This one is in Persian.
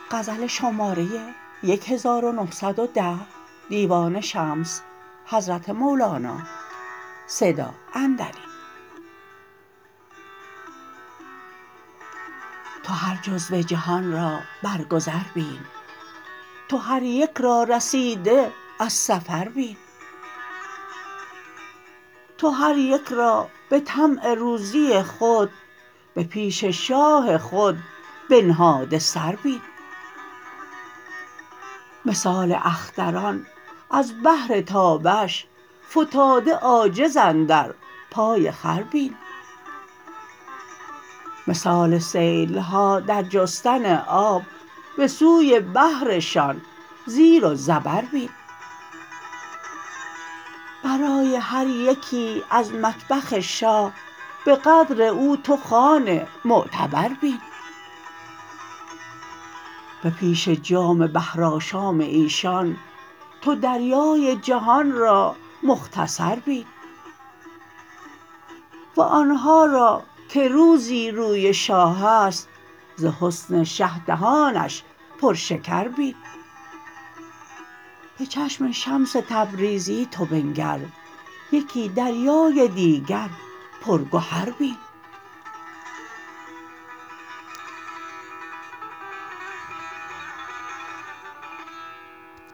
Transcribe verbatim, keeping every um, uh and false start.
غزل شماره هزار و نهصد و ده دیوان شمس حضرت مولانا صدا اندری. تو هر جزو جهان را بر گذر بین، تو هر یک را رسیده از سفر بین، تو هر یک را به طمع روزی خود به پیش شاه خود بنهاده سر بین. مثال اختران از بهر تابش فتاده عاجز اندر پای خور بین. مثال سیل ها در جستن آب به سوی بحرشان زیر و زبر بین. برای هر یکی از مطبخ شاه به قدر او تو خوان معتبر بین. به پیش جام بحرآشام ایشان تو دریای جهان را مختصر بین. و آن ها را که روزی روی شاه است ز حسن شه دهانش پرشکر بین. به چشم شمس تبریزی تو بنگر، یکی دریای دیگر پرگهر بین.